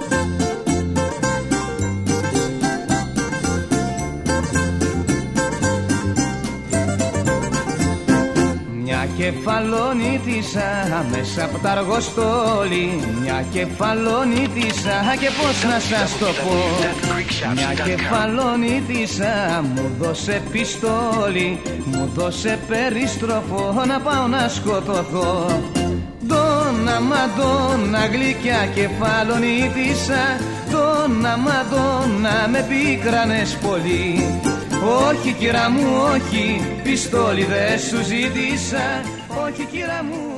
Κεφαλονίτησα μέσα από τα αργοστόλη, μια κεφαλονίτησα και πώς να σας το πω. Μια κεφαλονίτησα μου δώσε πιστόλι, μου δώσε περιστροφό να πάω να σκοτωθώ. Ντόνα Μαντόνα γλυκιά κεφαλονίτησα, Ντόνα Μαντόνα με πίκρανες πολύ. Όχι κύρα μου όχι, πιστόλι δεν σου ζήτησα. Όχι κύρα μου